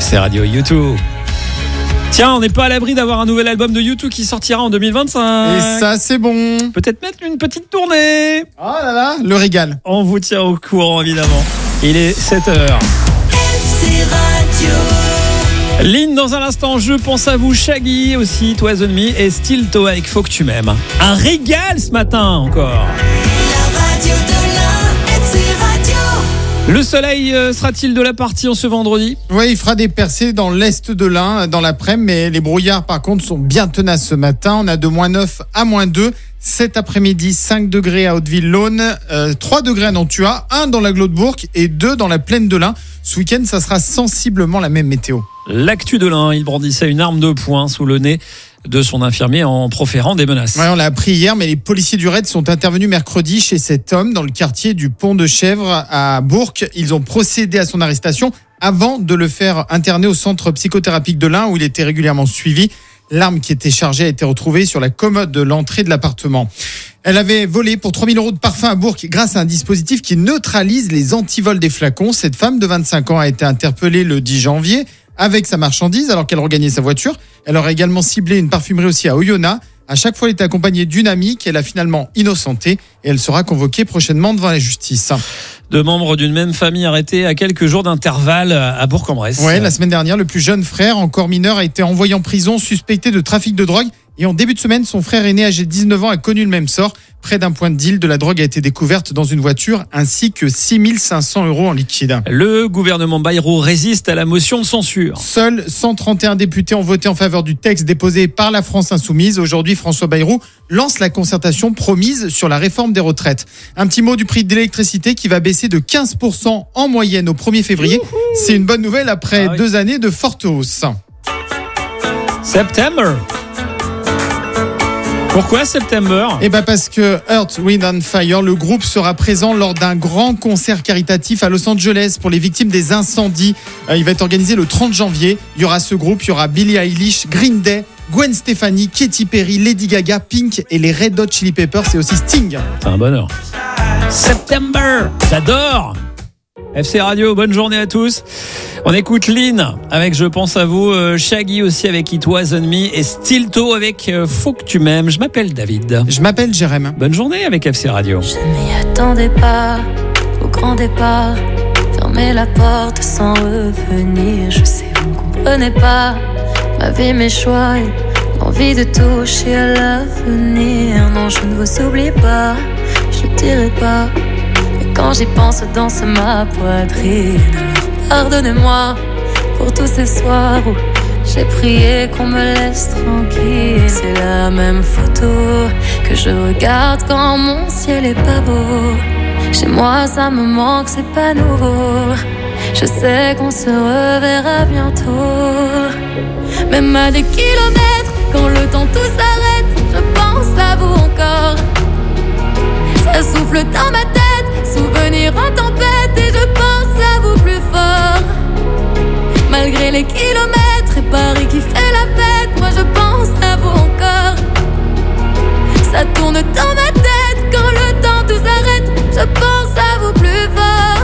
FC Radio U2. Tiens, on n'est pas à l'abri d'avoir un nouvel album de U2 qui sortira en 2025. Et ça, c'est bon. Peut-être mettre une petite tournée. Oh là là, le régal. On vous tient au courant, évidemment. Il est 7h. FC Radio. Lynn, dans un instant, je pense à vous. Shaggy aussi, Twice and Me et Still To avec Faut que tu m'aimes. Un régal ce matin encore. La radio de l'Ain, FC Radio. Le soleil sera-t-il de la partie en ce vendredi ? Oui, il fera des percées dans l'est de l'Ain dans l'après-midi, mais les brouillards par contre sont bien tenaces ce matin. On a de -9 à -2. Cet après-midi, 5 degrés à Hauteville-Laune, 3 degrés à Nantua, 1 dans l'agglo de Bourg et 2 dans la plaine de l'Ain. Ce week-end, ça sera sensiblement la même météo. L'actu de l'Ain, il brandissait une arme de poing sous le nez de son infirmier en proférant des menaces. Ouais, on l'a appris hier, mais les policiers du RAID sont intervenus mercredi chez cet homme dans le quartier du Pont de Chèvre à Bourg. Ils ont procédé à son arrestation avant de le faire interner au centre psychothérapique de l'Ain où il était régulièrement suivi. L'arme qui était chargée a été retrouvée sur la commode de l'entrée de l'appartement. Elle avait volé pour 3 000 € de parfum à Bourg grâce à un dispositif qui neutralise les antivols des flacons. Cette femme de 25 ans a été interpellée le 10 janvier avec sa marchandise alors qu'elle regagnait sa voiture. Elle aurait également ciblé une parfumerie aussi à Oyonnax. À chaque fois, elle était accompagnée d'une amie qu'elle a finalement innocentée et elle sera convoquée prochainement devant la justice. 2 membres d'une même famille arrêtés à quelques jours d'intervalle à Bourg-en-Bresse. Ouais, la semaine dernière, le plus jeune frère, encore mineur, a été envoyé en prison suspecté de trafic de drogue. Et en début de semaine, son frère aîné, âgé de 19 ans, a connu le même sort. Près d'un point de deal, de la drogue a été découverte dans une voiture, ainsi que 6 500 € en liquide. Le gouvernement Bayrou résiste à la motion de censure. Seuls 131 députés ont voté en faveur du texte déposé par la France Insoumise. Aujourd'hui, François Bayrou lance la concertation promise sur la réforme des retraites. Un petit mot du prix de l'électricité qui va baisser de 15% en moyenne au 1er février. C'est une bonne nouvelle après 2 années de forte hausse. September. Pourquoi September ? Eh ben parce que Earth, Wind and Fire, le groupe sera présent lors d'un grand concert caritatif à Los Angeles pour les victimes des incendies. Il va être organisé le 30 janvier. Il y aura ce groupe, il y aura Billie Eilish, Green Day, Gwen Stefani, Katy Perry, Lady Gaga, Pink et les Red Hot Chili Peppers et aussi Sting. C'est un bonheur. September, j'adore. FC Radio, bonne journée à tous. On écoute Lynn avec Je pense à vous, Shaggy aussi avec It Wasn't Me et Still To avec Faut que tu m'aimes. Je m'appelle David. Je m'appelle Jérém. Bonne journée avec FC Radio. Je m'y attendais pas au grand départ. Fermer la porte sans revenir. Je sais, vous ne comprenez pas ma vie, mes choix et l'envie de toucher à l'avenir. Non, je ne vous oublie pas, je ne dirai pas. Mais quand j'y pense, danse ma poitrine. Alors pardonnez-moi pour tous ces soirs où j'ai prié qu'on me laisse tranquille. C'est la même photo que je regarde quand mon ciel est pas beau. Chez moi ça me manque, c'est pas nouveau. Je sais qu'on se reverra bientôt. Même à des kilomètres, quand le temps tout s'arrête, je pense à vous encore. Ça souffle dans ma tête, souvenir en tempête, et je pense à vous plus fort. Malgré les kilomètres et Paris qui fait la fête, moi je pense à vous encore. Ça tourne dans ma tête quand le temps tout s'arrête, je pense à vous plus fort.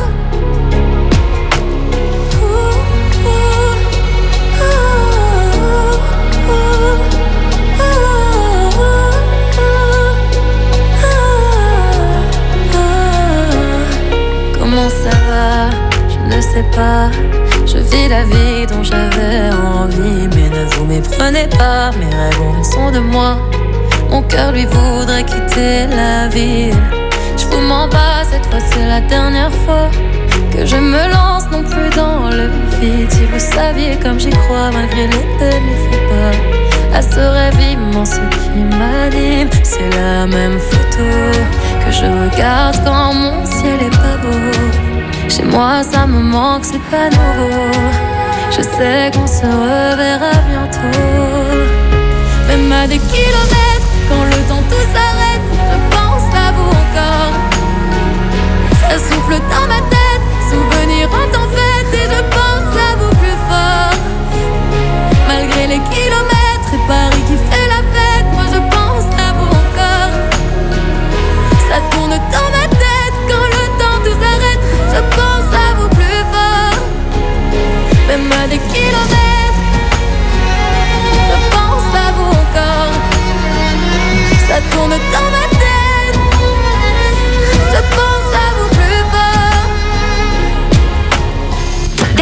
Comment ça va? Je ne sais pas. Je vis la vie dont j'avais envie, mais ne vous méprenez pas, mes rêves ont raison de moi. Mon cœur lui voudrait quitter la ville. Je vous mens pas, cette fois c'est la dernière fois que je me lance non plus dans le vide. Si vous saviez comme j'y crois, malgré les peines, les faux pas, à ce rêve immense qui m'anime. C'est la même photo que je regarde quand mon ciel est pas beau. Chez moi ça me manque, c'est pas nouveau. Je sais qu'on se reverra bientôt. Même à des kilomètres, quand le temps tout s'arrête, je pense à vous encore. Ça souffle dans ma tête, souvenir en tempête, et je pense à vous plus fort. Malgré les kilomètres et Paris qui fait la fête, moi je pense à vous encore. Ça tourne dans ma tête quand le temps tout s'arrête, je pense à vous plus fort. Même à des kilomètres.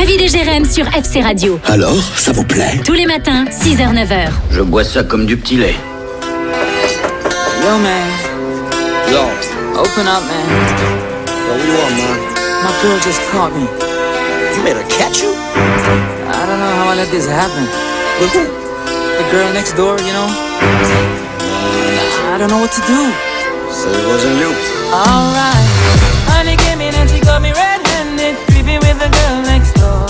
David et Jérém sur FC Radio. Alors, ça vous plaît? Tous les matins, 6h, 9h. Je bois ça comme du petit lait. Yo, man. Yo. Open up, man. Yo, what you want, man? My girl just caught me. You made her catch you? I don't know how I let this happen. With who? The girl next door, you know? I don't know what to do. So it wasn't you. Alright. Honey came in and she got me red-handed, creepy with the girl next door.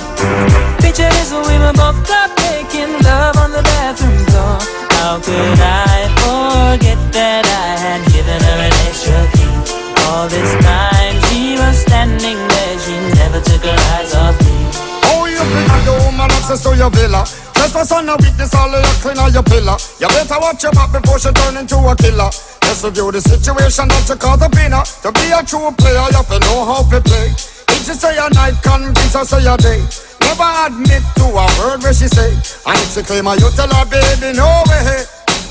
Picture this when we were both caught making love on the bathroom floor. How could I forget that I had given her an extra key? All this time she was standing there, she never took her eyes off me. Oh, you bring the woman access to your villa. Just for son of weakness, all of your clean on your pillar. You better watch your back before she turn into a killer. Just review the situation that you call the winner. To be a true player, you have to know how to play. If she say a night, convince her say a day. Never admit to a word where she say. And if she claim her, you tell her, baby, no way.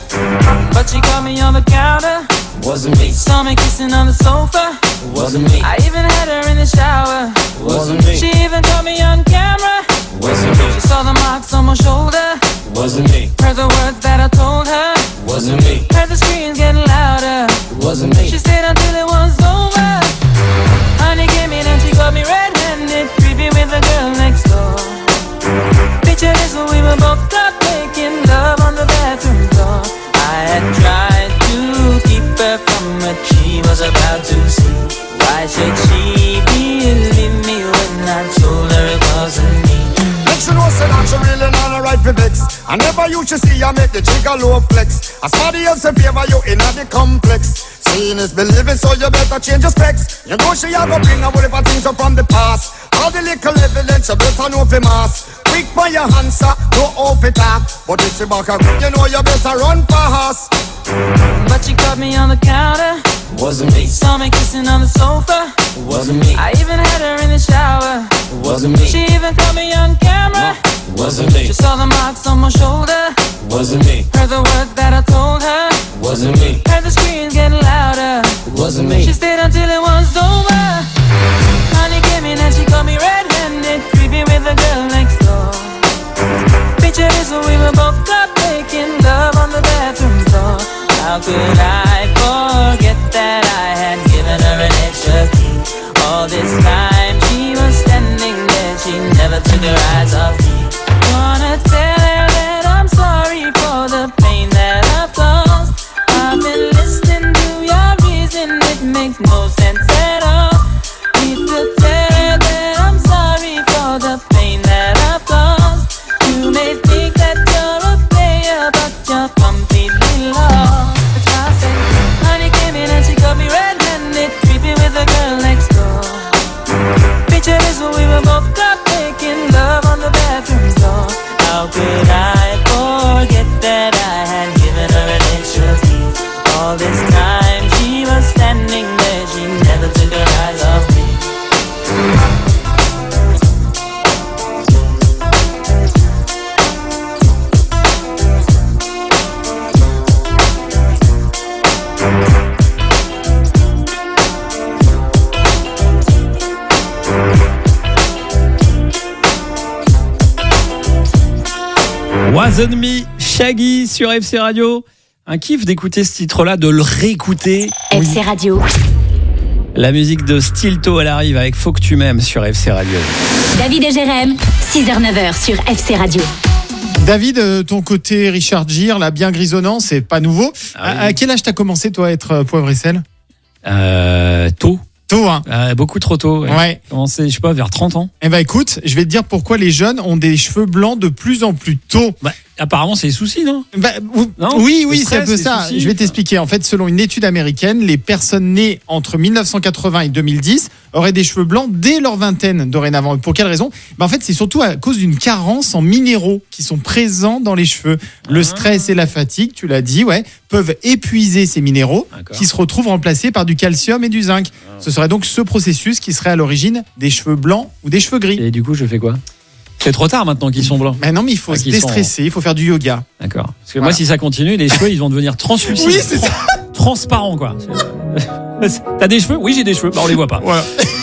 But she caught me on the counter. Wasn't me. Saw me kissing on the sofa. Wasn't me. I even had her in the shower. Wasn't me. She even caught me on camera. Wasn't me. She saw the marks on my shoulder. Wasn't me. Heard the words that I told her. Wasn't me. Heard the screams getting louder. Wasn't me. She stayed until it was over. Honey came in and she got me red-handed, creepy with the girl next door. Picture this when we were both caught making love on the bathroom floor. I had tried to keep her from what she was about to see. Why should she believe me when I told her it wasn't me? Make she know say that she really not a right for vex. I never used to see her make the jigger low flex. As somebody else in favor you in the complex. Seeing is believing, so you better change your specs. You know she a go bring her whatever things up from the past. All the little evidence you better know for mass. Quick by your answer, no off it up. But if she back up, you know you better run fast. But she caught me on the counter. Wasn't me. Saw me kissing on the sofa. Wasn't me. I even had her in the shower. Wasn't me. She even caught me on camera. Wasn't me. She saw the marks on my shoulder. Wasn't me. Heard the words that I told her. Wasn't me. Heard the screams getting louder. Wasn't me. She stayed until it was over. Honey came in and she got me red-handed, creepy with the girl next door. Picture this when we were both caught making love on the bathroom floor. How could I forget that I had given her an extra key? All this time she was standing there, she never took her eyes off me. Wanna tell her that I'm sorry for the pain that I've caused. I've been listening to your reason, it makes no sense at all. Need to tell her that I'm sorry for the pain that I've caused. You may think that you're a player, but you're completely lost. That's why I say, honey came in and she got me red-handed, creepy with the girl next door. Picture this when we were both caught making love on the bathroom floor. How could I forget that I had given her an extra key? All this time she was standing there, she never took her eyes off me. Wasn't Me, Shaggy sur FC Radio. Un kiff d'écouter ce titre-là, de le réécouter. FC Radio. La musique de Stilto, elle arrive avec Faut que tu m'aimes sur FC Radio. David et Jérém, 6h, 9h sur FC Radio. David, ton côté Richard Gere, là, bien grisonnant, c'est pas nouveau. Ah oui. À quel âge t'as commencé, toi, à être poivre et sel? Tôt. Tôt, hein. Beaucoup trop tôt. Ouais. Commencé, je sais pas, vers 30 ans. Eh ben écoute, je vais te dire pourquoi les jeunes ont des cheveux blancs de plus en plus tôt. Bah, apparemment, c'est les soucis, non? Non, oui, le c'est un stress, peu les ça. soucis. Je vais t'expliquer. En fait, selon une étude américaine, les personnes nées entre 1980 et 2010 auraient des cheveux blancs dès leur vingtaine dorénavant. Pour quelle raison? En fait, c'est surtout à cause d'une carence en minéraux qui sont présents dans les cheveux. Le stress et la fatigue, tu l'as dit, peuvent épuiser ces minéraux qui se retrouvent remplacés par du calcium et du zinc. Ce serait donc ce processus qui serait à l'origine des cheveux blancs ou des cheveux gris. Et du coup, je fais quoi? C'est trop tard maintenant qu'ils sont blancs. Ben non, mais il faut se déstresser, il faut faire du yoga. D'accord. Parce que moi, si ça continue, les cheveux, ils vont devenir translucides. Oui, c'est ça. Transparents, quoi. T'as des cheveux? Oui, j'ai des cheveux. Bah, on les voit pas. Voilà.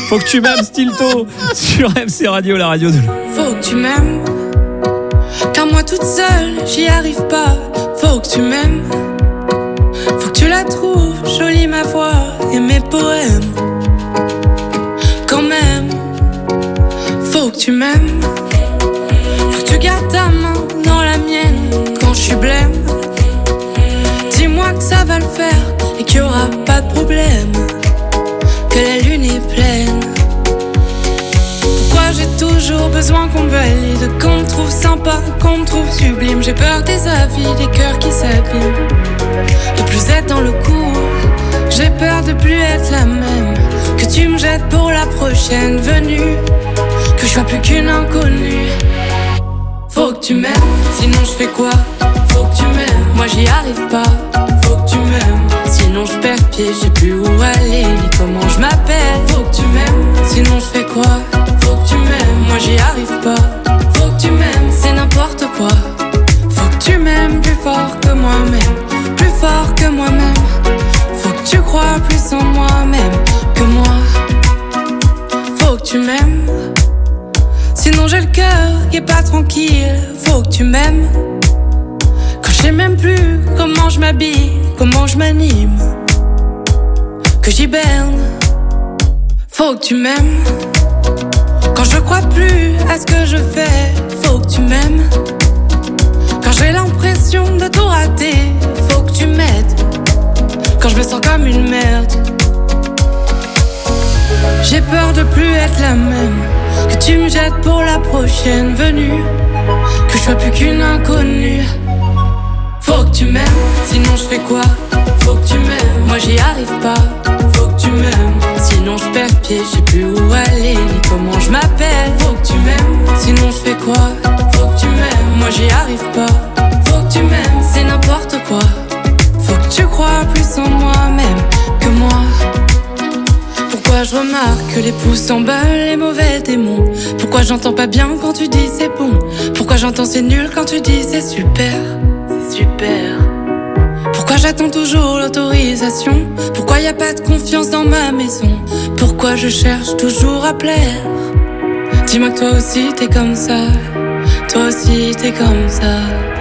Faut que tu m'aimes, Stilto, sur FC Radio, la radio de Faut que tu m'aimes, car moi toute seule, j'y arrive pas. Faut que tu m'aimes, faut que tu la trouves jolie ma voix et mes poèmes. Quand même, faut que tu m'aimes, faut que tu gardes ta main dans la mienne quand je suis blême. Dis-moi que ça va le faire et qu'il y aura pas de problème, que la lune est pleine. Pourquoi j'ai toujours besoin qu'on me valide, qu'on me trouve sympa, qu'on me trouve sublime. J'ai peur des avis, des cœurs qui s'abîment, de plus être dans le coup. J'ai peur de plus être la même, que tu me jettes pour la prochaine venue, que je sois plus qu'une inconnue. Faut que tu m'aimes, sinon je fais quoi? Faut que tu m'aimes, moi j'y arrive pas. Faut que tu m'aimes, sinon je perds pied, je sais plus où aller ni comment je m'appelle. Faut que tu m'aimes, sinon je fais quoi? Faut que tu m'aimes, moi j'y arrive pas. Faut que tu m'aimes, c'est n'importe quoi. Faut que tu m'aimes plus fort que moi-même, plus fort que moi-même. Faut que tu crois plus en moi-même que moi. Faut que tu m'aimes, sinon j'ai le cœur qui est pas tranquille. Faut que tu m'aimes, quand je sais même plus comment je m'habille, comment je m'anime, que j'hiberne. Faut que tu m'aimes, quand je crois plus à ce que je fais. Faut que tu m'aimes, quand j'ai l'impression de tout rater. Faut que tu m'aides, quand je me sens comme une merde. J'ai peur de plus être la même, que tu me jettes pour la prochaine venue, que je sois plus qu'une inconnue. Faut que tu m'aimes, sinon je fais quoi? Faut que tu m'aimes, moi j'y arrive pas. Faut que tu m'aimes, sinon je perds pied, je sais plus où aller ni comment je m'appelle. Faut que tu m'aimes, sinon je fais quoi? Faut que tu m'aimes, moi j'y arrive pas. Faut que tu m'aimes, c'est n'importe quoi. Faut que tu crois plus en moi-même que moi. Pourquoi je remarque que les pouces s'emballent, les mauvais démons? Pourquoi j'entends pas bien quand tu dis c'est bon? Pourquoi j'entends c'est nul quand tu dis c'est super? C'est super. Pourquoi j'attends toujours l'autorisation? Pourquoi y a pas de confiance dans ma maison? Pourquoi je cherche toujours à plaire? Dis-moi que toi aussi t'es comme ça. Toi aussi t'es comme ça.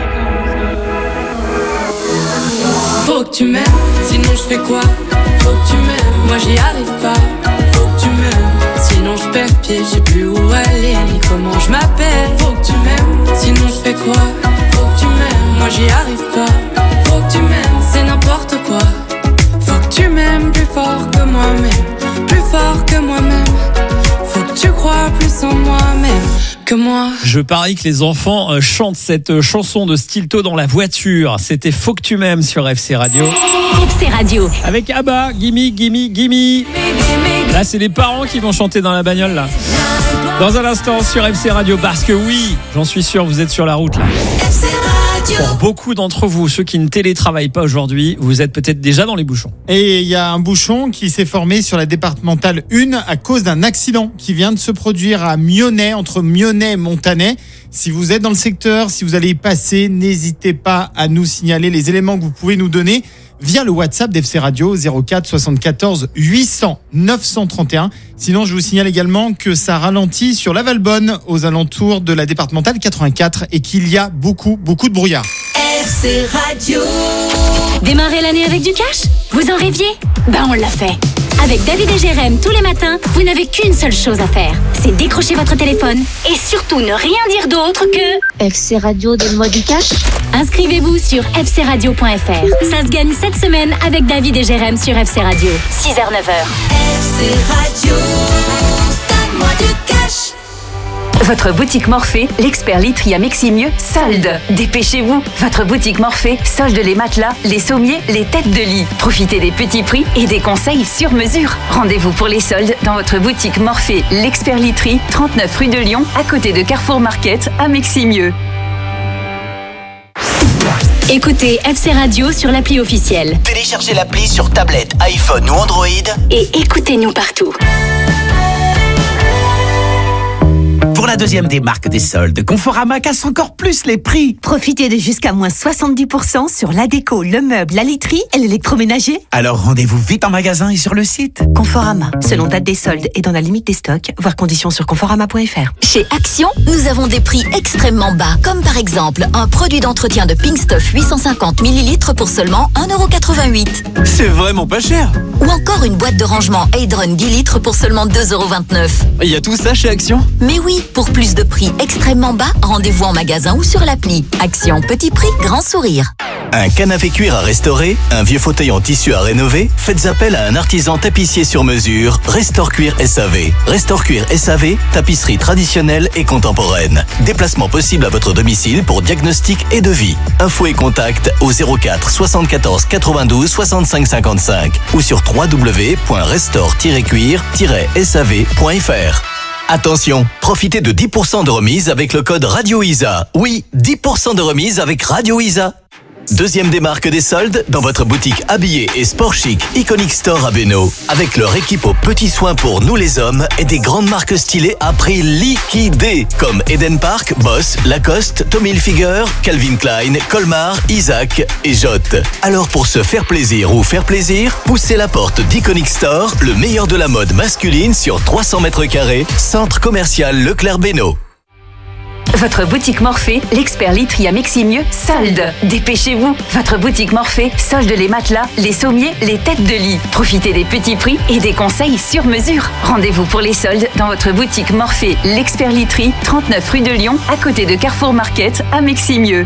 Faut que tu m'aimes, sinon je fais quoi? Faut que tu m'aimes, moi j'y arrive pas. Faut que tu m'aimes, sinon je perds pied, je sais plus où aller ni comment je m'appelle. Faut que tu m'aimes, sinon je fais quoi? Faut que tu m'aimes, moi j'y arrive pas. Faut que tu m'aimes, c'est n'importe quoi. Faut que tu m'aimes plus fort que moi-même, plus fort que moi-même. Faut que tu crois plus en moi-même que moi. Je parie que les enfants chantent cette chanson de Stilto dans la voiture. C'était Faut que tu m'aimes sur FC Radio. FC Radio. Avec Abba, Gimme, Gimme, Gimme. Là, c'est les parents qui vont chanter dans la bagnole, là. Dans un instant sur FC Radio, parce que oui, j'en suis sûr, vous êtes sur la route, là. FC Radio. Pour beaucoup d'entre vous, ceux qui ne télétravaillent pas aujourd'hui, vous êtes peut-être déjà dans les bouchons. Et il y a un bouchon qui s'est formé sur la départementale 1 à cause d'un accident qui vient de se produire à Mionnet, entre Mionnet et Montanet. Si vous êtes dans le secteur, si vous allez y passer, n'hésitez pas à nous signaler les éléments que vous pouvez nous donner via le WhatsApp d'FC Radio 04 74 800 931. Sinon, je vous signale également que ça ralentit sur la Valbonne aux alentours de la départementale 84 et qu'il y a beaucoup de brouillard. FC Radio. Démarrer l'année avec du cash? Vous en rêviez? Ben on l'a fait. Avec David et Jérém tous les matins, vous n'avez qu'une seule chose à faire. C'est décrocher votre téléphone et surtout ne rien dire d'autre que FC Radio, donne-moi du cash. inscrivez-vous sur fcradio.fr. Ça se gagne cette semaine avec David et Jérém sur FC Radio. 6h-9h. FC Radio. Donne-moi du cash. Votre boutique Morphée, l'expert literie à Meximieux, solde. Dépêchez-vous, votre boutique Morphée solde les matelas, les sommiers, les têtes de lit. Profitez des petits prix et des conseils sur mesure. Rendez-vous pour les soldes dans votre boutique Morphée, l'expert literie, 39 rue de Lyon, à côté de Carrefour Market à Meximieux. Écoutez FC Radio sur l'appli officielle. Téléchargez l'appli sur tablette, iPhone ou Android. Et écoutez-nous partout. Pour la deuxième des marques des soldes, Conforama casse encore plus les prix. Profitez de jusqu'à moins 70% sur la déco, le meuble, la literie et l'électroménager. Alors rendez-vous vite en magasin et sur le site. Conforama, selon date des soldes et dans la limite des stocks, voir conditions sur conforama.fr. Chez Action, nous avons des prix extrêmement bas, comme par exemple un produit d'entretien de Pink Stuff 850 ml pour seulement 1,88 €. C'est vraiment pas cher. Ou encore une boîte de rangement Aidron 10 litres pour seulement 2,29 €. Il y a tout ça chez Action? Mais oui, pour plus de prix extrêmement bas, rendez-vous en magasin ou sur l'appli. Action, petit prix, grand sourire. Un canapé cuir à restaurer, un vieux fauteuil en tissu à rénover? Faites appel à un artisan tapissier sur mesure, Restore Cuir SAV. Restore Cuir SAV, tapisserie traditionnelle et contemporaine. Déplacement possible à votre domicile pour diagnostic et devis. Info et contact au 04 74 92 65 55 ou sur www.restore-cuir-sav.fr. Attention, profitez de 10% de remise avec le code Radio ISA. Oui, 10% de remise avec Radio ISA. Deuxième des marques des soldes dans votre boutique habillée et sport chic Iconic Store à Beno. Avec leur équipe aux petits soins pour nous les hommes et des grandes marques stylées à prix liquidé comme Eden Park, Boss, Lacoste, Tommy Hilfiger, Calvin Klein, Colmar, Isaac et Jot. Alors pour se faire plaisir ou faire plaisir, poussez la porte d'Iconic Store, le meilleur de la mode masculine sur 300 mètres carrés, centre commercial Leclerc Beno. Votre boutique Morphée, l'expert literie à Meximieux, solde. Dépêchez-vous. Votre boutique Morphée solde les matelas, les sommiers, les têtes de lit. Profitez des petits prix et des conseils sur mesure. Rendez-vous pour les soldes dans votre boutique Morphée, l'expert literie, 39 rue de Lyon, à côté de Carrefour Market à Meximieux.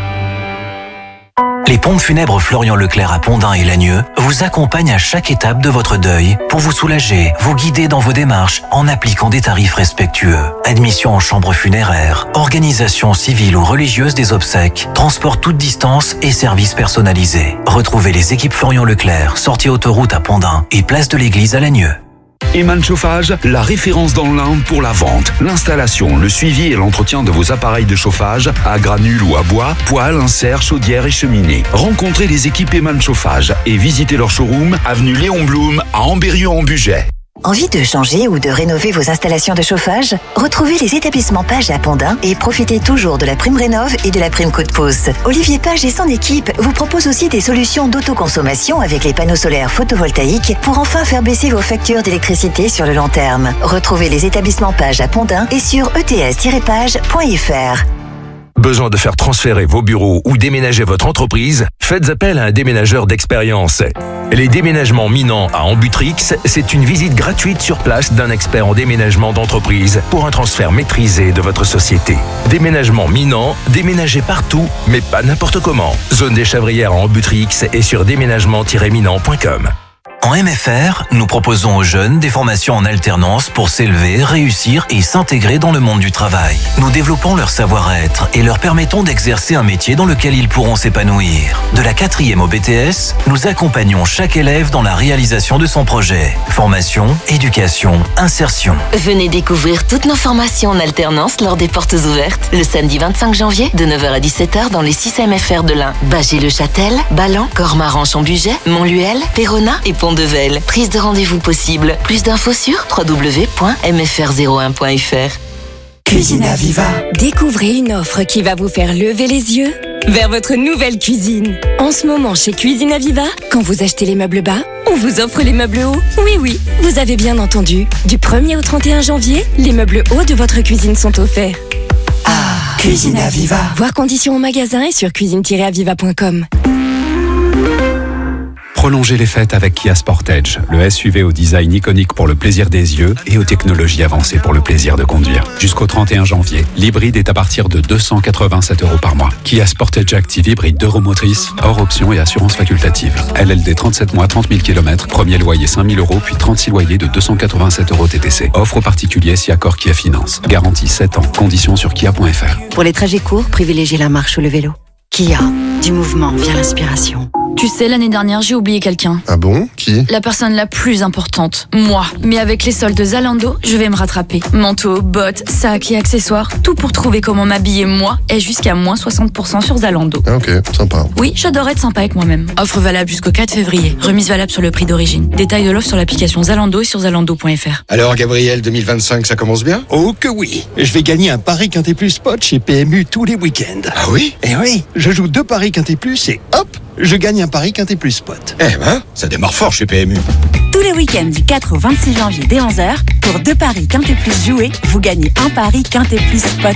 Les pompes funèbres Florian Leclerc à Pondin et Lagnieu vous accompagnent à chaque étape de votre deuil pour vous soulager, vous guider dans vos démarches en appliquant des tarifs respectueux. Admission en chambre funéraire, organisation civile ou religieuse des obsèques, transport toute distance et services personnalisés. Retrouvez les équipes Florian Leclerc, sortie autoroute à Pondin et place de l'église à Lagnieu. Eman Chauffage, la référence dans l'Inde pour la vente, l'installation, le suivi et l'entretien de vos appareils de chauffage à granules ou à bois, poêles, inserts, chaudières et cheminées. Rencontrez les équipes Eman Chauffage et visitez leur showroom, avenue Léon Blum à Ambérieu-en-Bugey. Envie de changer ou de rénover vos installations de chauffage? Retrouvez les établissements Page à Pondin et profitez toujours de la prime rénov' et de la prime coup de pouce. Olivier Page et son équipe vous proposent aussi des solutions d'autoconsommation avec les panneaux solaires photovoltaïques pour enfin faire baisser vos factures d'électricité sur le long terme. Retrouvez les établissements Page à Pondin et sur ets-page.fr. Besoin de faire transférer vos bureaux ou déménager votre entreprise? Faites appel à un déménageur d'expérience. Les déménagements Minant à Ambutrix, c'est une visite gratuite sur place d'un expert en déménagement d'entreprise pour un transfert maîtrisé de votre société. Déménagement Minant, déménagez partout, mais pas n'importe comment. Zone des Chavrières à Ambutrix et sur déménagement-minant.com. En MFR, nous proposons aux jeunes des formations en alternance pour s'élever, réussir et s'intégrer dans le monde du travail. Nous développons leur savoir-être et leur permettons d'exercer un métier dans lequel ils pourront s'épanouir. De la 4e au BTS, nous accompagnons chaque élève dans la réalisation de son projet. Formation, éducation, insertion. Venez découvrir toutes nos formations en alternance lors des portes ouvertes le samedi 25 janvier de 9h à 17h dans les 6 MFR de l'Ain, Bâgé-le-Châtel, Ballan, Cormaran-Chambuget, Montluel, Péronat et Pont-de-Vel. Prise de rendez-vous possible. Plus d'infos sur www.mfr01.fr. Cuisine Aviva. Découvrez une offre qui va vous faire lever les yeux vers votre nouvelle cuisine. En ce moment, chez Cuisine Aviva, quand vous achetez les meubles bas, on vous offre les meubles hauts. Oui, vous avez bien entendu. Du 1er au 31 janvier, les meubles hauts de votre cuisine sont offerts. Cuisine Aviva. Voir conditions au magasin et sur cuisine-aviva.com. Prolongez les fêtes avec Kia Sportage, le SUV au design iconique pour le plaisir des yeux et aux technologies avancées pour le plaisir de conduire. Jusqu'au 31 janvier, l'hybride est à partir de 287 € par mois. Kia Sportage Active hybride 2 roues motrices, hors option et assurance facultative. LLD 37 mois, 30 000 km, premier loyer 5 000 €, puis 36 loyers de 287 € TTC. Offre aux particuliers si accord Kia Finance. Garantie 7 ans. Conditions sur kia.fr. Pour les trajets courts, privilégiez la marche ou le vélo. Kia. Du mouvement vient l'inspiration. Tu sais, l'année dernière, j'ai oublié quelqu'un. Ah bon? Qui? La personne la plus importante, moi. Mais avec les soldes Zalando, je vais me rattraper. Manteau, bottes, sacs et accessoires, tout pour trouver comment m'habiller moi et jusqu'à moins 60% sur Zalando. Ah ok, sympa. Oui, j'adore être sympa avec moi-même. Offre valable jusqu'au 4 février. Remise valable sur le prix d'origine. Détails de l'offre sur l'application Zalando et sur zalando.fr. Alors Gabriel, 2025, ça commence bien? Oh que oui. Je vais gagner un pari Quintet Plus Spot chez PMU tous les week-ends. Ah oui? Eh oui, je joue 2 paris Quintet Plus et hop, je gagne un pari Quintet Plus Spot. Eh ben, ça démarre fort chez PMU. Tous les week-ends du 4 au 26 janvier dès 11h, pour 2 paris Quintet Plus joués, vous gagnez un pari Quintet Plus Spot.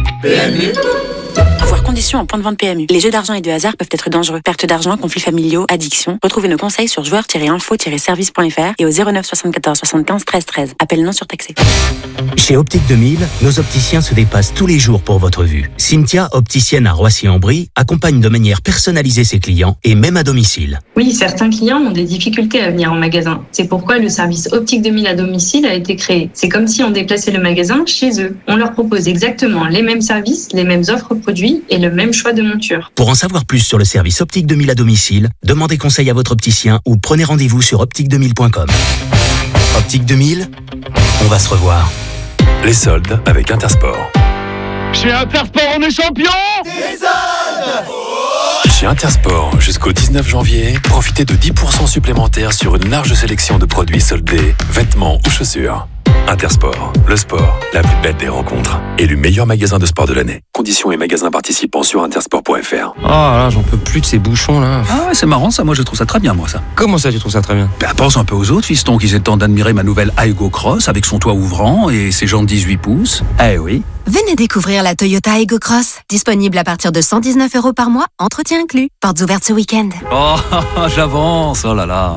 PMU. Voir conditions en point de vente PMU. Les jeux d'argent et de hasard peuvent être dangereux. Perte d'argent, conflits familiaux, addiction. Retrouvez nos conseils sur joueurs-info-service.fr et au 09 74 75 13 13. Appel non surtaxé. Chez Optique 2000, nos opticiens se dépassent tous les jours pour votre vue. Cynthia, opticienne à Roissy-en-Brie, accompagne de manière personnalisée ses clients et même à domicile. Oui, certains clients ont des difficultés à venir en magasin. C'est pourquoi le service Optique 2000 à domicile a été créé. C'est comme si on déplaçait le magasin chez eux. On leur propose exactement les mêmes services, les mêmes offres produits et le même choix de monture. Pour en savoir plus sur le service Optique 2000 à domicile, demandez conseil à votre opticien ou prenez rendez-vous sur optique2000.com. Optique 2000, on va se revoir. Les soldes avec Intersport. Chez Intersport, on est champion des soldes. Chez Intersport, jusqu'au 19 janvier, profitez de 10% supplémentaires sur une large sélection de produits soldés, vêtements ou chaussures. Intersport, le sport, la plus belle des rencontres. Élu meilleur magasin de sport de l'année. Conditions et magasins participants sur intersport.fr. Oh là, j'en peux plus de ces bouchons là. Ah ouais, c'est marrant ça, moi je trouve ça très bien moi ça. Comment ça tu trouves ça très bien? Bah pense un peu aux autres fistons qu'ils aient le temps d'admirer ma nouvelle Aygo Cross avec son toit ouvrant et ses jantes 18 pouces. Eh oui. Venez découvrir la Toyota Aygo Cross. Disponible à partir de 119 € par mois, entretien inclus. Portes ouvertes ce week-end. Oh, j'avance, oh là là.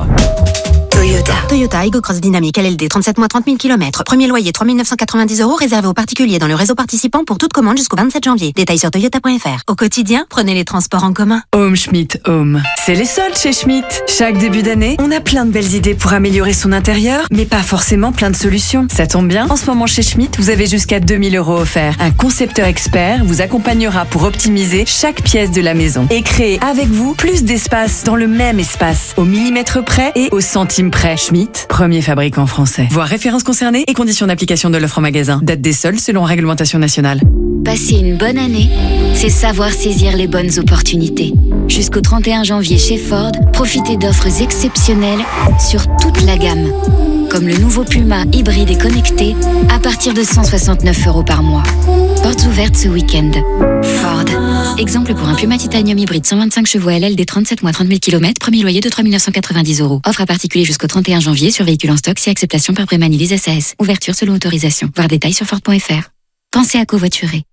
Toyota Aygo Cross Dynamique LLD 37 mois 30 000 km. Premier loyer 3 990 € réservé aux particuliers dans le réseau participant pour toute commande jusqu'au 27 janvier. Détails sur toyota.fr. Au quotidien, prenez les transports en commun. Home Schmidt Home. C'est les soldes chez Schmidt. Chaque début d'année, on a plein de belles idées pour améliorer son intérieur, mais pas forcément plein de solutions. Ça tombe bien. En ce moment chez Schmidt, vous avez jusqu'à 2 000 € offerts. Un concepteur expert vous accompagnera pour optimiser chaque pièce de la maison et créer avec vous plus d'espace dans le même espace, au millimètre près et au centime près. Schmidt, premier fabricant français. Voir références concernées et conditions d'application de l'offre en magasin. Date des soldes selon réglementation nationale. Passer une bonne année, c'est savoir saisir les bonnes opportunités. Jusqu'au 31 janvier chez Ford, profitez d'offres exceptionnelles sur toute la gamme. Comme le nouveau Puma hybride et connecté à partir de 169 € par mois. Portes ouvertes ce week-end. Ford. Exemple pour un Puma Titanium hybride 125 chevaux LLD 37 mois 30 000 km, premier loyer de 3 990 €. Offre à particulier jusqu'au 31 janvier sur véhicules en stock si acceptation par Prémanilise SAS. Ouverture selon autorisation. Voir détails sur Ford.fr. Pensez à covoiturer.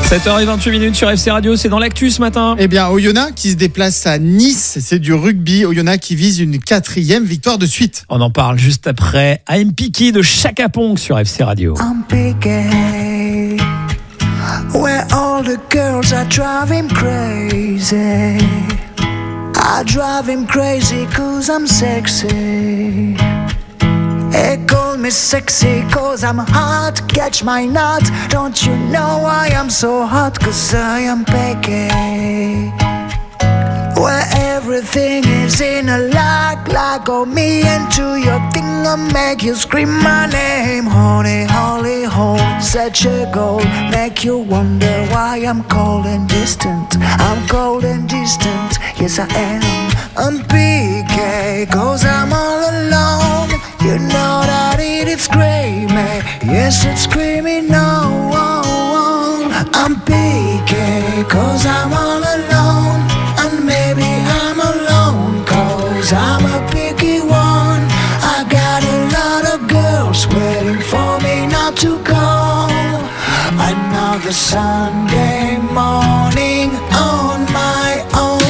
7h28 sur FC Radio, c'est dans l'actu ce matin. Eh bien, Oyonnax qui se déplace à Nice, c'est du rugby. Oyonnax qui vise une 4e victoire de suite. On en parle juste après. I'm Picky de Chaka Ponk sur FC Radio. I'm picky, where all the girls are driving crazy. I drive him crazy 'cause I'm sexy. They call me sexy 'cause I'm hot, catch my nut. Don't you know I am so hot 'cause I am picky. Where everything is in a like oh me into your thing and make you scream my name. Honey, holy hole, such a goal, make you wonder why I'm cold and distant. I'm cold and distant, yes I am. I'm picky 'cause I'm all alone. You know that it's screaming, yes it's screaming no. I'm picky 'cause I'm all alone. And maybe I'm alone 'cause I'm a picky one. I got a lot of girls waiting for me not to go. Another Sunday morning on my own.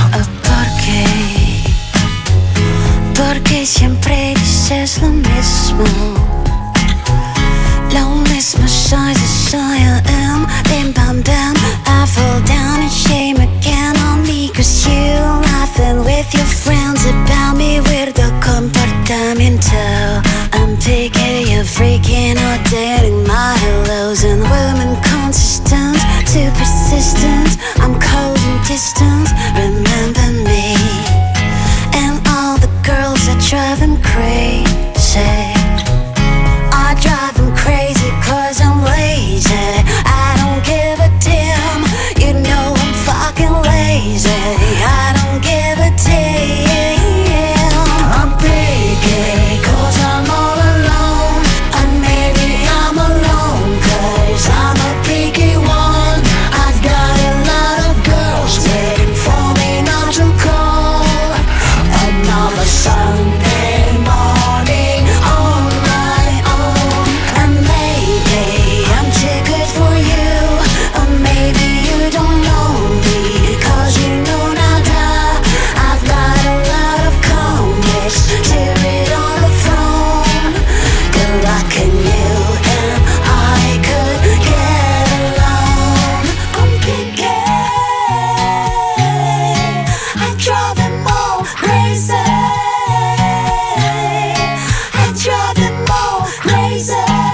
Porque siempre dices lo mismo. Loneliest size as I am. Bim bam bam, I fall down and shame again on me 'cause you laughing with your friends about me weirdo comportamiento. I'm picky, you're freaking out, dating my hellos and women consistent, too persistent. I'm cold and distant, remember me. And all the girls are driving crazy. I drive them crazy 'cause I'm lazy. I don't give a damn, you know I'm fucking lazy. I don't give a damn. I'm picky 'cause I'm all alone. And maybe I'm alone 'cause I'm a picky one. I've got a lot of girls waiting for me not to call. Another Sunday morning on my own. And maybe I'm too good for you, or maybe you don't know me 'cause you know nada. I've got a lot of comics to read on the phone. Good luck in you and I could get along. I'm picky, I drive them all crazy. I drive them all crazy.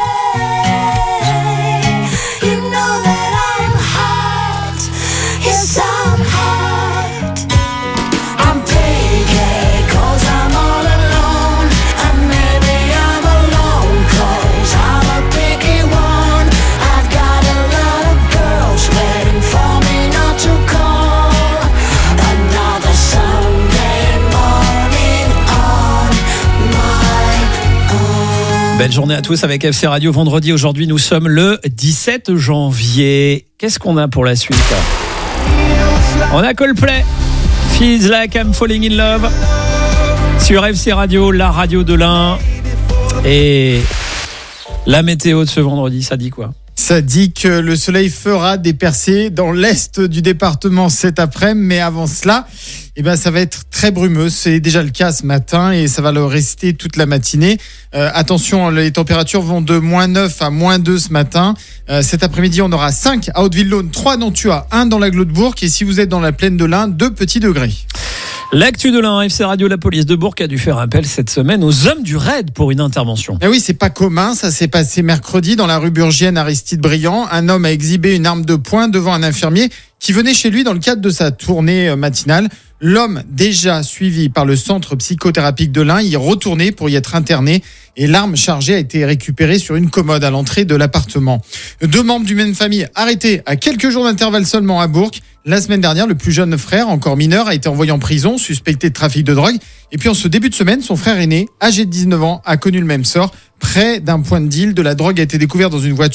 You know that I'm hot. Yes, I'm hot. I'm picky 'cause I'm all alone. And maybe I'm alone 'cause I'm a picky one. I've got a lot of girls waiting for me not to call. Another Sunday morning on my own. Belle journée à tous avec FC Radio. Vendredi, aujourd'hui, nous sommes le 17 janvier. Qu'est-ce qu'on a pour la suite ? On a Coldplay, Feels Like I'm Falling in Love, sur FC Radio, la radio de l'Ain. Et la météo de ce vendredi, ça dit quoi ? Ça dit que le soleil fera des percées dans l'est du département cet après-midi, mais avant cela, ça va être très brumeux. C'est déjà le cas ce matin et ça va le rester toute la matinée. Attention, les températures vont de -9 à -2 ce matin. Cet après-midi, on aura 5 à Hauteville-Laune, 3 dans Thuat, 1 dans la Glos-de-Bourg. Et si vous êtes dans la plaine de l'Ain, 2 petits degrés. L'actu de l'Ain, FC Radio, la police de Bourg a dû faire appel cette semaine aux hommes du raid pour une intervention. Eh oui, c'est pas commun, ça s'est passé mercredi dans la rue Burgienne Aristide Briand. Un homme a exhibé une arme de poing devant un infirmier qui venait chez lui dans le cadre de sa tournée matinale. L'homme, déjà suivi par le centre psychothérapique de l'Ain, y est retourné pour y être interné et l'arme chargée a été récupérée sur une commode à l'entrée de l'appartement. 2 membres d'une même famille arrêtés à quelques jours d'intervalle seulement à Bourg. La semaine dernière, le plus jeune frère, encore mineur, a été envoyé en prison, suspecté de trafic de drogue. Et puis en ce début de semaine, son frère aîné, âgé de 19 ans, a connu le même sort. Près d'un point de deal, de la drogue a été découverte dans une voiture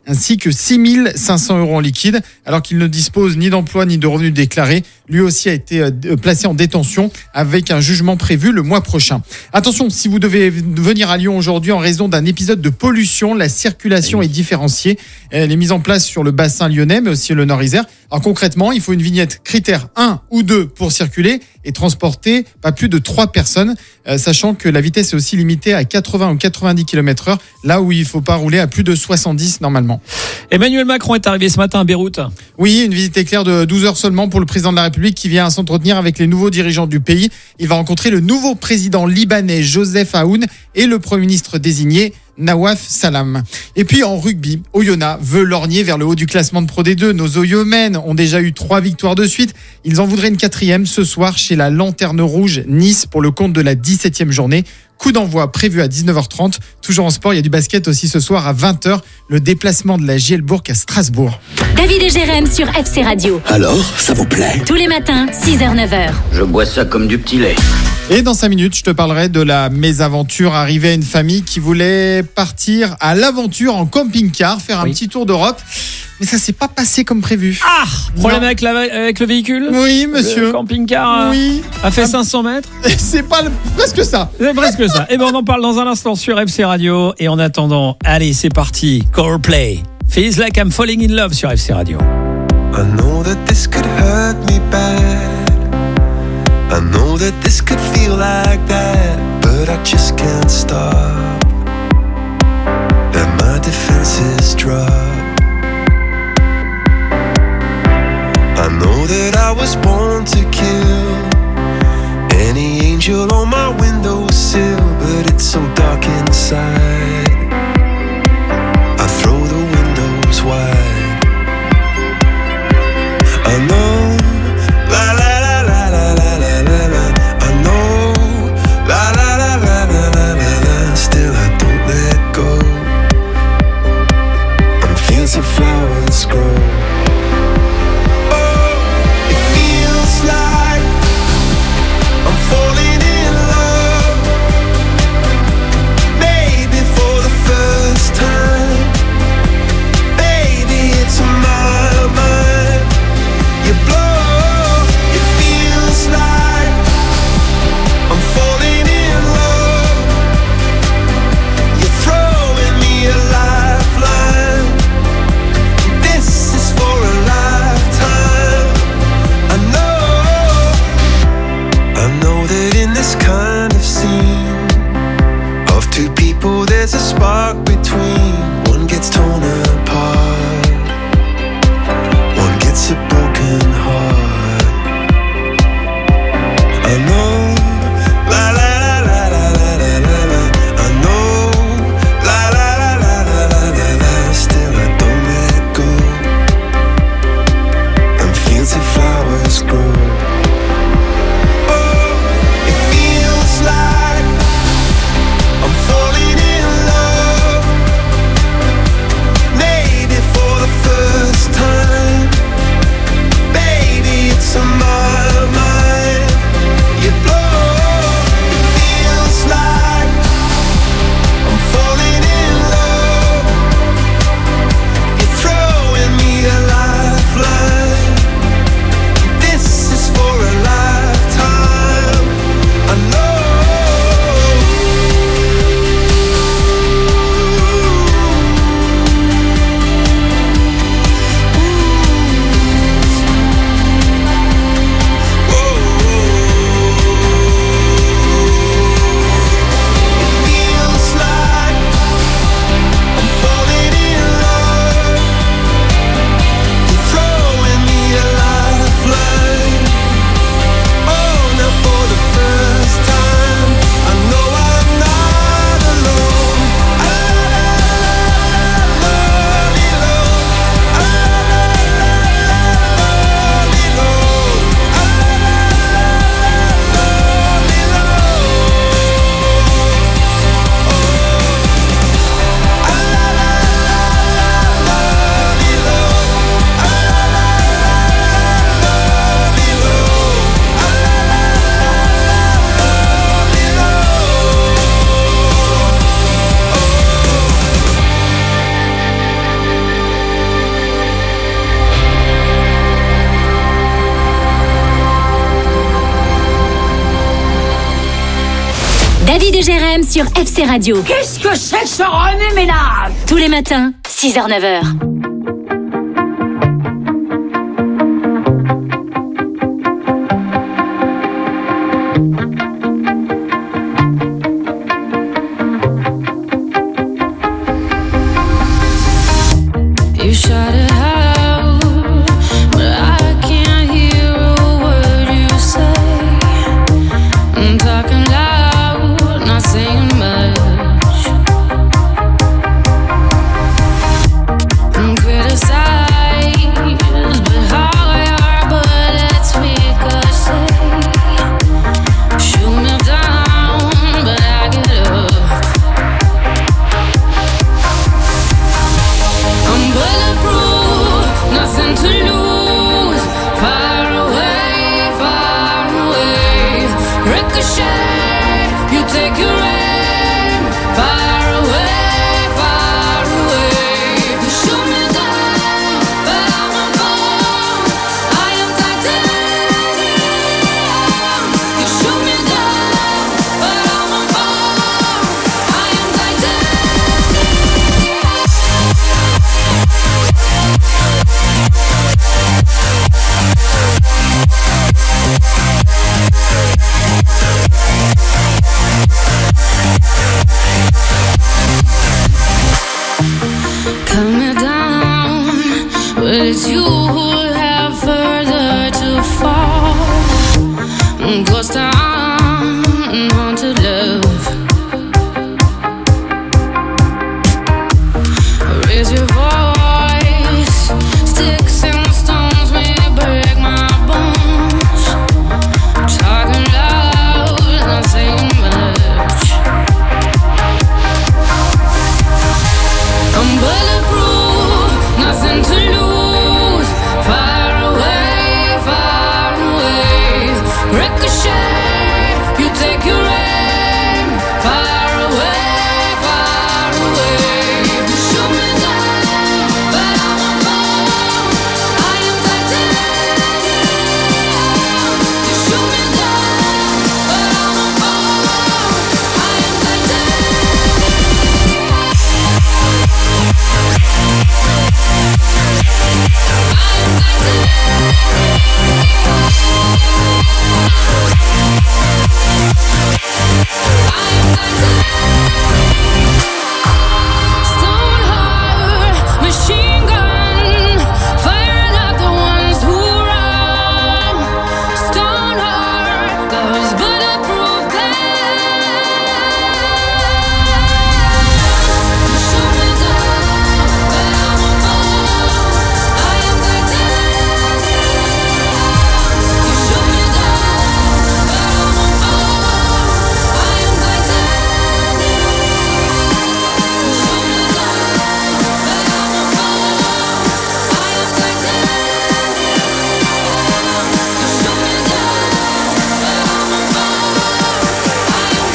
ainsi que 6 500 € en liquide, alors qu'il ne dispose ni d'emploi ni de revenus déclarés. Lui aussi a été placé en détention avec un jugement prévu le mois prochain. Attention, si vous devez venir à Lyon aujourd'hui en raison d'un épisode de pollution, la circulation est différenciée. Elle est mise en place sur le bassin lyonnais, mais aussi le Nord-Isère. Alors concrètement, il faut une vignette critère 1 ou 2 pour circuler et transporter pas plus de 3 personnes, sachant que la vitesse est aussi limitée à 80 ou 90 km/h, là où il ne faut pas rouler à plus de 70 normalement. Emmanuel Macron est arrivé ce matin à Beyrouth. Oui, une visite éclair de 12 heures seulement pour le président de la République qui vient s'entretenir avec les nouveaux dirigeants du pays. Il va rencontrer le nouveau président libanais Joseph Aoun et le Premier ministre désigné Nawaf Salam. Et puis en rugby, Oyonnax veut lorgner vers le haut du classement de Pro D2. Nos Oyomènes ont déjà eu 3 victoires de suite. Ils en voudraient une 4e ce soir chez la Lanterne Rouge Nice pour le compte de la 17e journée. Coup d'envoi prévu à 19h30. Toujours en sport, il y a du basket aussi ce soir à 20h. Le déplacement de la JL Bourg à Strasbourg. David et Jérém sur FC Radio. Alors, ça vous plaît? Tous les matins, 6h-9h. Je bois ça comme du petit lait. Et dans 5 minutes, je te parlerai de la mésaventure arrivée à une famille qui voulait partir à l'aventure en camping-car, faire un petit tour d'Europe. Mais ça s'est pas passé comme prévu. Ah, problème avec le véhicule? Oui, monsieur. Le camping-car a fait 500 mètres. C'est pas presque ça. C'est presque ça. Et ben on en parle dans un instant sur FC Radio. Et en attendant, allez, c'est parti. Coldplay. Feels like I'm falling in love sur FC Radio. I know that this could hurt me bad. I know that this could feel like that, but I just can't stop. That my defenses drop. I know that I was born to kill any angel on my windowsill, but it's so dark inside. I throw the windows wide. I know, la la la la la la la la la. I know, la la la la la la la la. Still I don't let go. I'm feeling flowers grow. There's a spark between. One gets torn apart, one gets a broken heart. I know, la la la la la la la la. I know, la la la la la la la la. Still I don't let go. And fields of flowers grow. Oh, it feels like I'm falling in. First time, baby, it's on my mind. You blow David et Jérém sur FC Radio. Qu'est-ce que c'est que ce remue-ménage? Tous les matins, 6h-9h. You shut it out, but I can't hear a word you say. I'm talking loud, not saying much. I'm criticized, but higher bullets ricochet. Shoot me down, but I get up. I'm bulletproof, nothing to lose. Far away, ricochet. You take your aim. Far away. You shoot me down, but I won't fall. I am titanium. You shoot me down, but I won't fall. I am cut me down, but it's you who have further to fall. Ghost town, haunted love. Raise your voice, sticks and stones may break my bones. Talking loud, not saying much. I'm bulletproof, nothing to lose. Far away, ricochet. You take your aim. Far away. You shoot me down, but I won't fall. I am titanium. You shoot me down, but I won't fall. I am Stoneheart, machine gun, firing at the ones who run. Stoneheart, those bulletproof glass. You shoot me down, but I won't fall. I am titanium. You shoot me down, but I won't fall. I am titanium. You shoot me down, but I won't fall. I am titanium. You shoot me down, but I won't fall. I am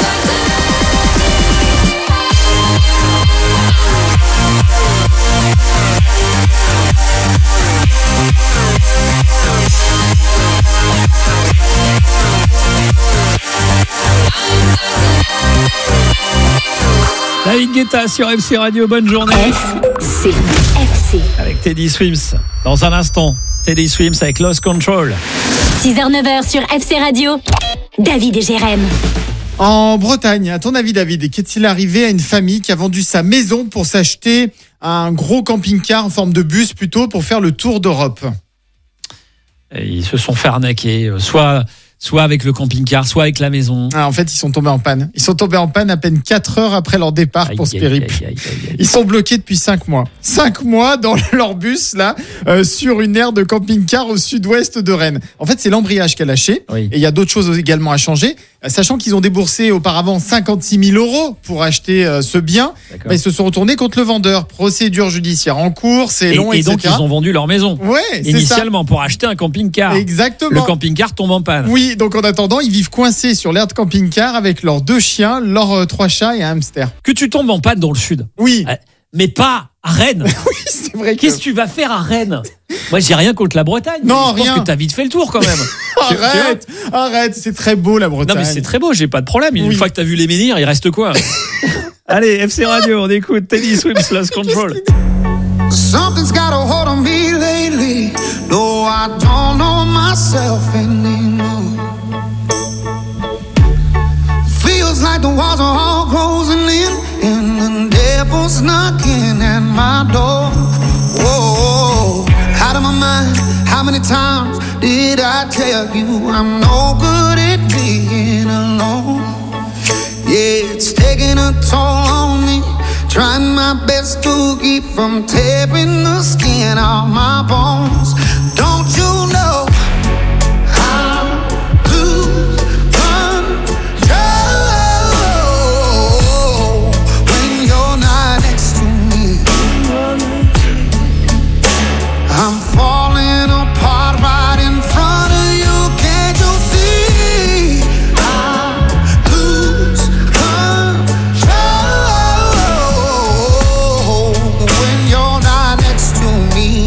David Guetta sur FC Radio, bonne journée. FC. Avec Teddy Swims. Dans un instant, Teddy Swims avec Lost Control. 6h-9h sur FC Radio. David et Jérém. En Bretagne, à ton avis, David, qu'est-il arrivé à une famille qui a vendu sa maison pour s'acheter un gros camping-car en forme de bus plutôt pour faire le tour d'Europe? Et ils se sont fait arnaquer, soit avec le camping-car, soit avec la maison. En fait, ils sont tombés en panne. Ils sont tombés en panne à peine 4 heures après leur départ pour ce périple. Ils sont bloqués depuis 5 mois. 5 mois dans leur bus, là, sur une aire de camping-car au sud-ouest de Rennes. En fait, c'est l'embrayage qui a lâché. Oui. Et il y a d'autres choses également à changer. Sachant qu'ils ont déboursé auparavant 56 000 € pour acheter ce bien, ils se sont retournés contre le vendeur. Procédure judiciaire en cours, c'est long, etc. Et donc, ils ont vendu leur maison. Ouais, c'est initialement, pour acheter un camping-car. Exactement. Le camping-car tombe en panne. Oui, donc en attendant, ils vivent coincés sur l'aire de camping-car avec leurs 2 chiens, leurs 3 chats et un hamster. Que tu tombes en panne dans le sud. Oui. Mais pas À Rennes. Oui, c'est vrai. Qu'est-ce que tu vas faire à Rennes? Moi, j'ai rien contre la Bretagne. Non, je rien. pense que t'as vite fait le tour quand même. Arrête, c'est très beau la Bretagne. Non, mais c'est très beau, j'ai pas de problème. Une fois que t'as vu les menhirs, il reste quoi? Allez, FC Radio, on écoute Teddy Swims, Lost Control. Something's got a hold on me lately. No, I don't know myself anymore. Feels like the walls are all closing in, and the devil's knocking at my door. Whoa, out of my mind. How many times did I tell you I'm no good at being alone? Yeah, it's taking a toll on me. Trying my best to keep from tearing the skin off my bones. Don't you know I lose control when you're not next to me? I'm falling apart right in front of you. Can't you see? I lose control when you're not next to me.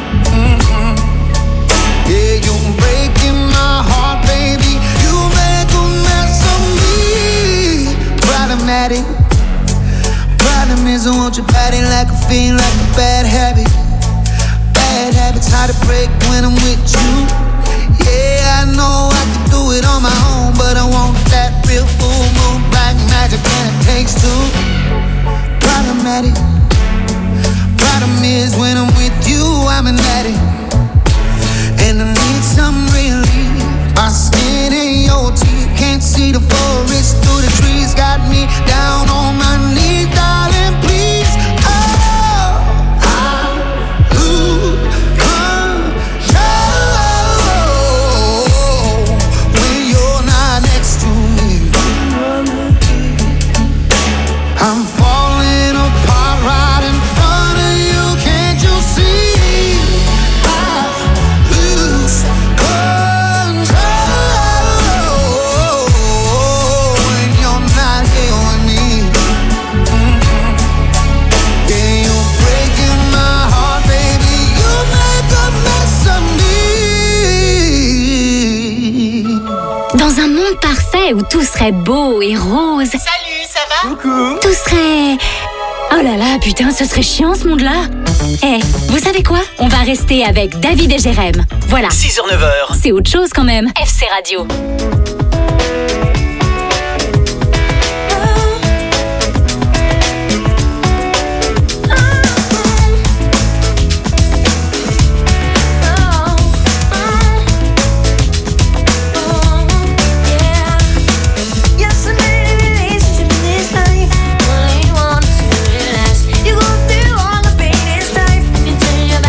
Yeah, you're breaking my heart, baby. You make a mess of me. Problematic. Problem is I want your body like a fiend, like a bad habit. Bad habits hard to break when I'm with you. Yeah, I know I could do it on my own, but I want that real full moon black magic, and it takes two. Problematic. Problem is when I'm with you, I'm an addict, and I need some relief. My skin and your teeth, can't see the forest through the trees. Got me down on my knees, darling, please. Oh, I lose control when you're not next to me. I'm falling apart right in front of you. Can't you see? I lose control when you're not here with me. Yeah, you're breaking my heart, baby. You make a mess of me. Dans un monde parfait où tout serait beau et rose. Salut, ça va? Coucou. Tout serait... Oh là là, putain, ce serait chiant ce monde-là. Eh, vous savez quoi? On va rester avec David et Jérém. Voilà. 6h-9h. C'est autre chose quand même. FC Radio.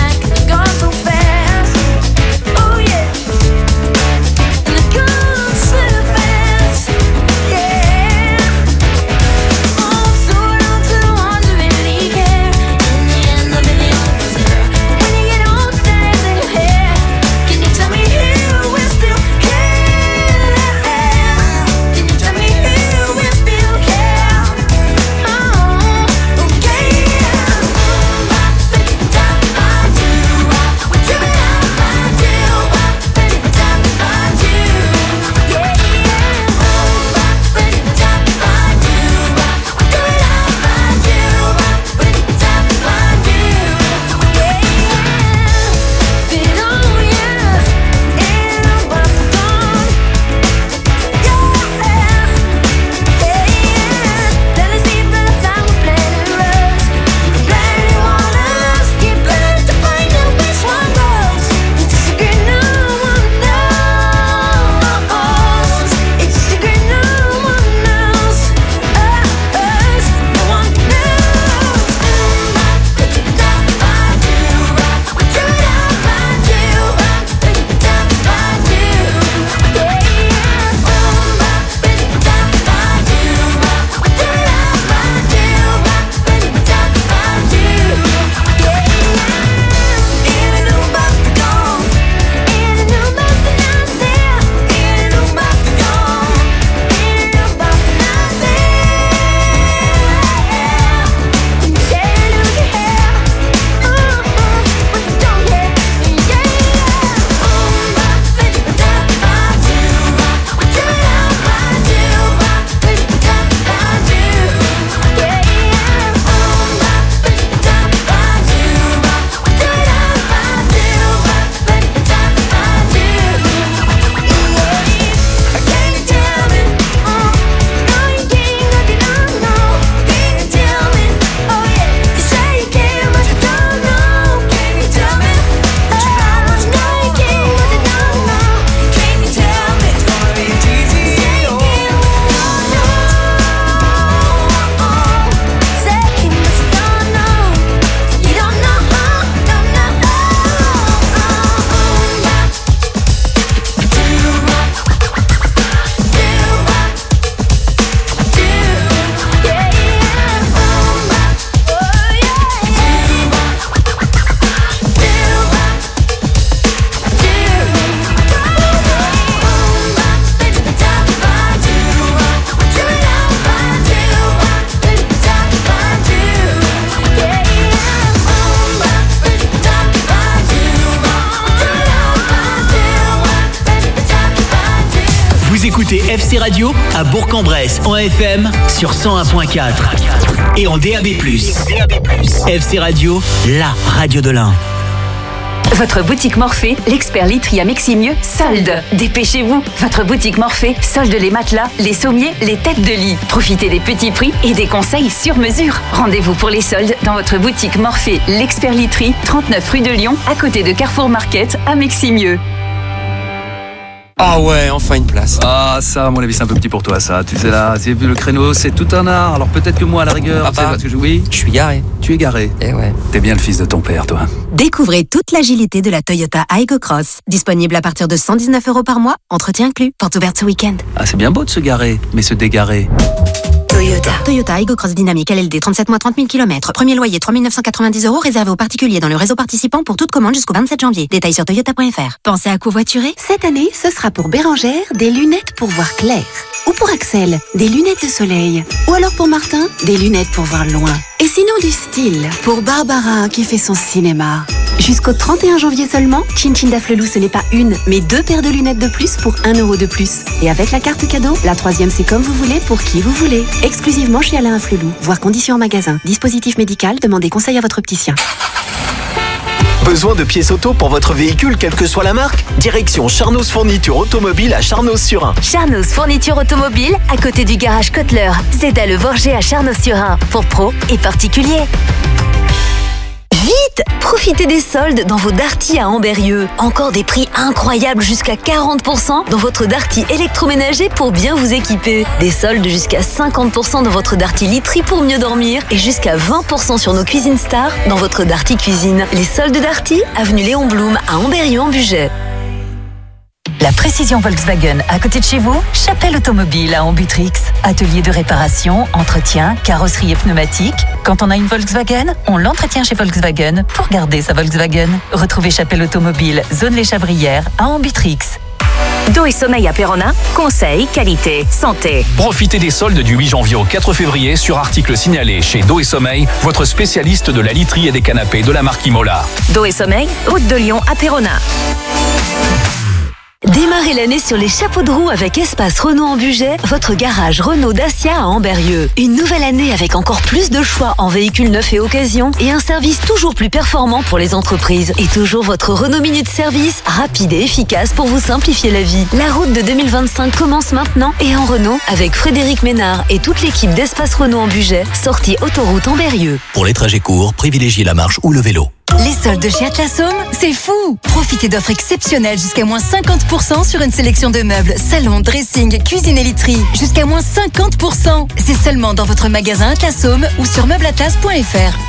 Gone so fast, oh yeah, and the gun's écoutez FC Radio à Bourg-en-Bresse en FM sur 101.4 et en DAB+. FC Radio, la radio de l'Ain. Votre boutique Morphée, l'expert literie à Meximieux, solde. Dépêchez-vous. Votre boutique Morphée solde les matelas, les sommiers, les têtes de lit. Profitez des petits prix et des conseils sur mesure. Rendez-vous pour les soldes dans votre boutique Morphée, l'expert literie, 39 rue de Lyon, à côté de Carrefour Market à Meximieux. Ah ouais, enfin une place. Ah, ça, à mon avis, c'est un peu petit pour toi, ça. Tu sais, là, c'est vu le créneau, c'est tout un art. Alors peut-être que moi, à la rigueur, Papa, tu sais, parce que oui, je suis garé. Tu es garé. Eh ouais. T'es bien le fils de ton père, toi. Découvrez toute l'agilité de la Toyota Aygo Cross. Disponible à partir de 119 € par mois, entretien inclus. Porte ouverte ce week-end. Ah, c'est bien beau de se garer, mais se dégarer. Toyota Aygo Cross Dynamique LLD, 37 mois, 30 000 km. Premier loyer, 3 990 €, réservé aux particuliers dans le réseau participant pour toute commande jusqu'au 27 janvier. Détails sur toyota.fr. Pensez à covoiturer? Cette année, ce sera pour Bérangère des lunettes pour voir clair. Ou pour Axel, des lunettes de soleil. Ou alors pour Martin, des lunettes pour voir loin. Et sinon du style, pour Barbara qui fait son cinéma. Jusqu'au 31 janvier seulement, Chin Chin d'Afflelou, ce n'est pas une, mais 2 paires de lunettes de plus pour 1 € de plus. Et avec la carte cadeau, la 3e c'est comme vous voulez pour qui vous voulez. Exclusivement chez Alain Afflelou. Voir conditions en magasin. Dispositif médical, demandez conseil à votre opticien. Besoin de pièces auto pour votre véhicule, quelle que soit la marque? Direction Charnos Fourniture Automobile à Charnos-sur-Ain. Charnos Fourniture Automobile, à côté du garage Kotler. C'est à Le Vorger à Charnos-sur-Ain, pour pros et particuliers. Vite! Profitez des soldes dans vos Darty à Ambérieux. Encore des prix incroyables, jusqu'à 40% dans votre Darty électroménager pour bien vous équiper. Des soldes jusqu'à 50% dans votre Darty literie pour mieux dormir et jusqu'à 20% sur nos cuisines stars dans votre Darty cuisine. Les soldes Darty, avenue Léon Blum à Ambérieux en Bugey. La précision Volkswagen à côté de chez vous, Chapelle Automobile à Ambutrix. Atelier de réparation, entretien, carrosserie et pneumatique. Quand on a une Volkswagen, on l'entretient chez Volkswagen pour garder sa Volkswagen. Retrouvez Chapelle Automobile, zone Les Chabrières à Ambutrix. Dos et sommeil à Perona, conseil, qualité, santé. Profitez des soldes du 8 janvier au 4 février sur articles signalés chez Dos et Sommeil, votre spécialiste de la literie et des canapés de la marque Imola. Dos et sommeil, route de Lyon à Perona. Démarrez l'année sur les chapeaux de roue avec Espace Renault en Bugey, votre garage Renault Dacia à Ambérieux. Une nouvelle année avec encore plus de choix en véhicules neufs et occasions et un service toujours plus performant pour les entreprises. Et toujours votre Renault Minute Service, rapide et efficace pour vous simplifier la vie. La route de 2025 commence maintenant et en Renault avec Frédéric Ménard et toute l'équipe d'Espace Renault en Bugey, sortie autoroute Ambérieux. Pour les trajets courts, privilégiez la marche ou le vélo. Les soldes chez Atlas Home, c'est fou! Profitez d'offres exceptionnelles jusqu'à moins 50% sur une sélection de meubles, salon, dressing, cuisine et literie. Jusqu'à moins 50%! C'est seulement dans votre magasin Atlas Home ou sur meubleatlas.fr.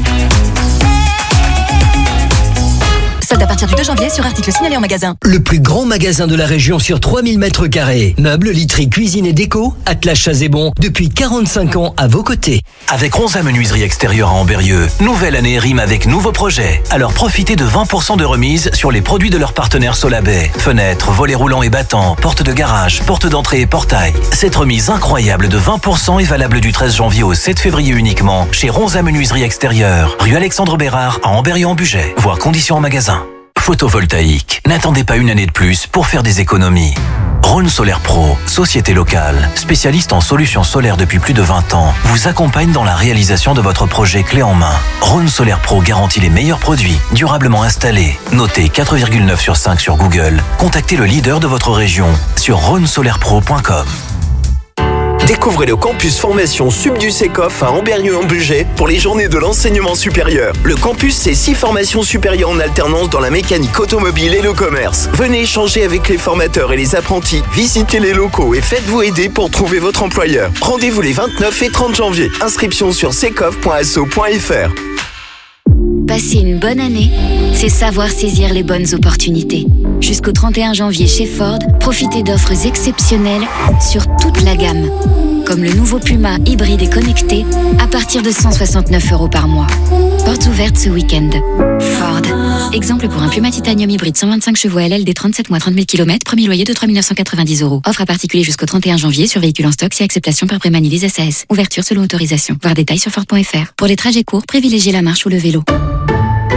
Solde à partir du 2 janvier sur articles signalés en magasin. Le plus grand magasin de la région sur 3000 mètres carrés. Meubles, literie, cuisine et déco, Atlas Chazébon, depuis 45 ans à vos côtés. Avec Ronza Menuiserie Extérieure à Ambérieux, nouvelle année rime avec nouveaux projets. Alors profitez de 20% de remise sur les produits de leurs partenaires Solabay. Fenêtres, volets roulants et battants, portes de garage, portes d'entrée et portails. Cette remise incroyable de 20% est valable du 13 janvier au 7 février uniquement chez Ronza Menuiserie Extérieure, rue Alexandre Bérard à Ambérieux en Bugey. Voir conditions en magasin. Photovoltaïque. N'attendez pas une année de plus pour faire des économies. Rhône Solaire Pro, société locale, spécialiste en solutions solaires depuis plus de 20 ans, vous accompagne dans la réalisation de votre projet clé en main. Rhône Solaire Pro garantit les meilleurs produits, durablement installés. Notez 4,9 sur 5 sur Google. Contactez le leader de votre région sur rhônesolairepro.com. Découvrez le campus formation Sub du Secof à Ambérieux en Bugey pour les journées de l'enseignement supérieur. Le campus, c'est 6 formations supérieures en alternance dans la mécanique automobile et le commerce. Venez échanger avec les formateurs et les apprentis, visitez les locaux et faites-vous aider pour trouver votre employeur. Rendez-vous les 29 et 30 janvier. Inscription sur secof.asso.fr. Passer une bonne année, c'est savoir saisir les bonnes opportunités. Jusqu'au 31 janvier chez Ford, profitez d'offres exceptionnelles sur toute la gamme. Comme le nouveau Puma hybride et connecté à partir de 169 € par mois. Porte ouverte ce week-end. Ford. Exemple pour un Puma Titanium hybride 125 chevaux LL des 37 mois 30 000 km, premier loyer de 3 990 €. Offre à particulier jusqu'au 31 janvier sur véhicules en stock si acceptation par Prémanilise SAS. Ouverture selon autorisation. Voir détails sur Ford.fr. Pour les trajets courts, privilégiez la marche ou le vélo.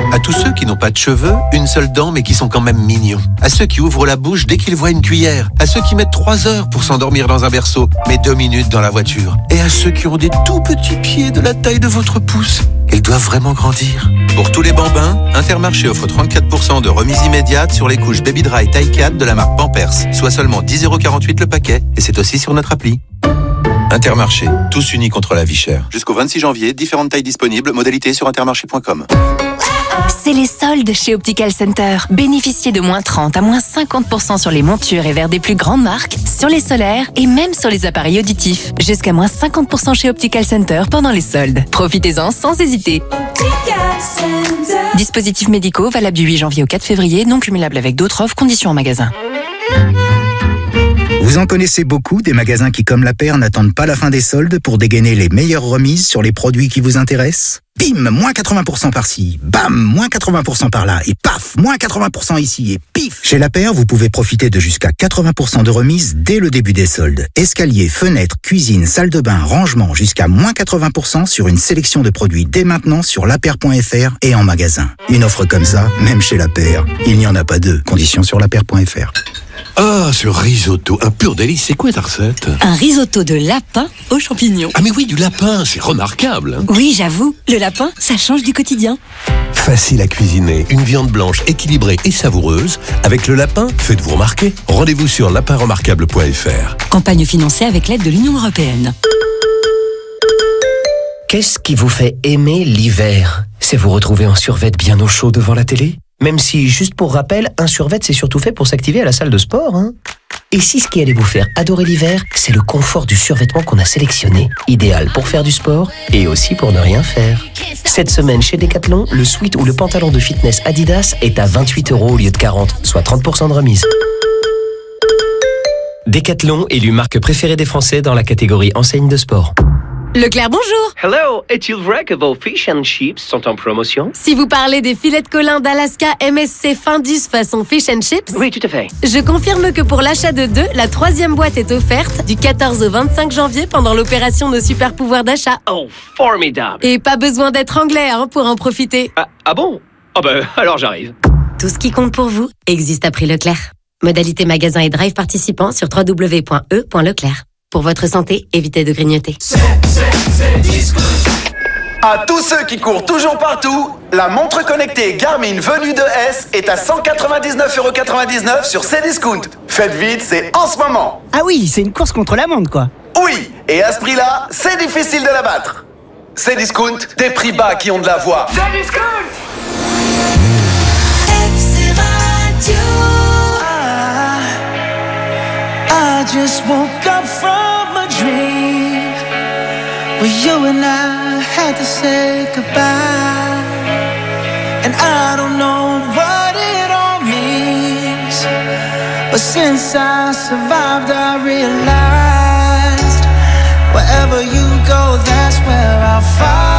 À tous ceux qui n'ont pas de cheveux, une seule dent mais qui sont quand même mignons. À ceux qui ouvrent la bouche dès qu'ils voient une cuillère. À ceux qui mettent 3 heures pour s'endormir dans un berceau, mais 2 minutes dans la voiture. Et à ceux qui ont des tout petits pieds de la taille de votre pouce. Ils doivent vraiment grandir. Pour tous les bambins, Intermarché offre 34% de remise immédiate sur les couches Baby Dry taille 4 de la marque Pampers, soit seulement 10,48€ le paquet, et c'est aussi sur notre appli. Intermarché, tous unis contre la vie chère. Jusqu'au 26 janvier, différentes tailles disponibles, modalités sur intermarché.com. C'est les soldes chez Optical Center. Bénéficiez de moins 30 à moins 50% sur les montures et verres des plus grandes marques, sur les solaires et même sur les appareils auditifs. Jusqu'à moins 50% chez Optical Center pendant les soldes. Profitez-en sans hésiter. Dispositifs médicaux valables du 8 janvier au 4 février, non cumulables avec d'autres offres, conditions en magasin. Vous en connaissez beaucoup des magasins qui, comme La Paire, n'attendent pas la fin des soldes pour dégainer les meilleures remises sur les produits qui vous intéressent? Bim, moins 80% par-ci, bam, moins 80% par-là, et paf, moins 80% ici, et pif. Chez La Paire, vous pouvez profiter de jusqu'à 80% de remise dès le début des soldes. Escalier, fenêtres, cuisine, salle de bain, rangement, jusqu'à moins 80% sur une sélection de produits dès maintenant sur lapaire.fr et en magasin. Une offre comme ça, même chez La Paire, il n'y en a pas deux. Conditions sur lapaire.fr. Ah, ce risotto, un pur délice. C'est quoi ta recette? Un risotto de lapin aux champignons. Ah mais oui, du lapin, c'est remarquable. Hein. Oui, j'avoue, le lapin, ça change du quotidien. Facile à cuisiner, une viande blanche équilibrée et savoureuse. Avec le lapin, faites-vous remarquer. Rendez-vous sur lapinremarquable.fr. Campagne financée avec l'aide de l'Union européenne. Qu'est-ce qui vous fait aimer l'hiver? C'est vous retrouver en survêt bien au chaud devant la télé? Même si, juste pour rappel, un survêt c'est surtout fait pour s'activer à la salle de sport, hein. Et si ce qui allait vous faire adorer l'hiver, c'est le confort du survêtement qu'on a sélectionné, idéal pour faire du sport et aussi pour ne rien faire. Cette semaine chez Decathlon, le sweat ou le pantalon de fitness Adidas est à 28€ au lieu de 40, soit 30% de remise. Decathlon, élu marque préférée des Français dans la catégorie enseigne de sport. Leclerc, bonjour. Hello, est-il vrai que vos fish and chips sont en promotion? Si vous parlez des filets de colin d'Alaska MSC Findus façon fish and chips, Oui, tout à fait. je confirme que pour l'achat de 2, la 3e boîte est offerte du 14 au 25 janvier pendant l'opération de super pouvoir d'achat. Oh, formidable. Et pas besoin d'être anglais pour en profiter. Ah bon? Ah ben, alors j'arrive. Tout ce qui compte pour vous existe à prix Leclerc. Modalité magasin et drive participant sur www.e.leclerc. Pour votre santé, évitez de grignoter. À tous ceux qui courent toujours partout, la montre connectée Garmin Venue 2S est à 199,99€ sur Cdiscount. Faites vite, c'est en ce moment. Ah oui, c'est une course contre la montre, quoi. Oui, et à ce prix-là, c'est difficile de la battre. Cdiscount, des prix bas qui ont de la voix. Cdiscount! I just woke up from a dream where you and I had to say goodbye. And I don't know what it all means, but since I survived I realized wherever you go, that's where I'll find.